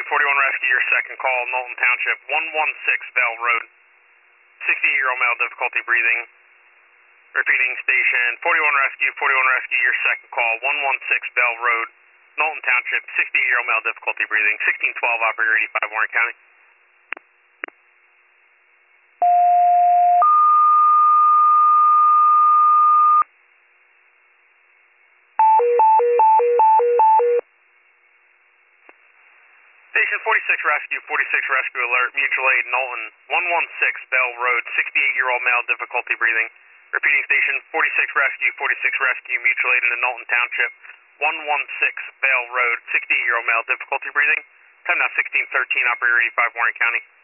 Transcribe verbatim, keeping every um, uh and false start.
forty-one Rescue, your second call, Knowlton Township, one one six Bell Road. sixty-year-old male, difficulty breathing. Repeating station, forty-one Rescue, forty-one Rescue, your second call, one one six Bell Road, Knowlton Township, sixty-year-old male, difficulty breathing. sixteen twelve, operator eighty-five, Warren County. Station forty-six Rescue, forty-six Rescue Alert, mutual aid, Knowlton, one one six Bell Road, sixty-eight-year-old male, difficulty breathing. Repeating station, forty-six Rescue, forty-six Rescue, mutual aid into Knowlton Township, one one six Bell Road, sixty-eight-year-old male, difficulty breathing. Time now sixteen thirteen, operator eighty-five, Warren County.